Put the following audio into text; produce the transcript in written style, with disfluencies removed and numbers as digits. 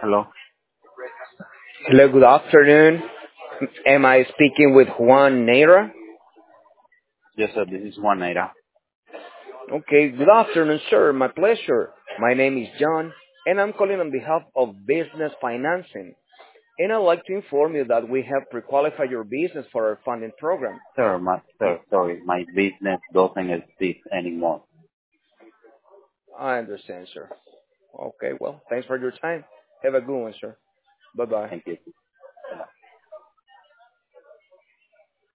Hello. Hello, good afternoon. Am I speaking with Juan Neira? Yes, sir. This is Juan Naira. Okay, good afternoon, sir. My pleasure. My name is John, and I'm calling on behalf of Business Financing. And I'd like to inform you that we have pre-qualified your business for our funding program. Sorry, my business doesn't exist anymore. I understand, sir. Okay, well, thanks for your time. Have a good one, sir. Bye-bye. Thank you.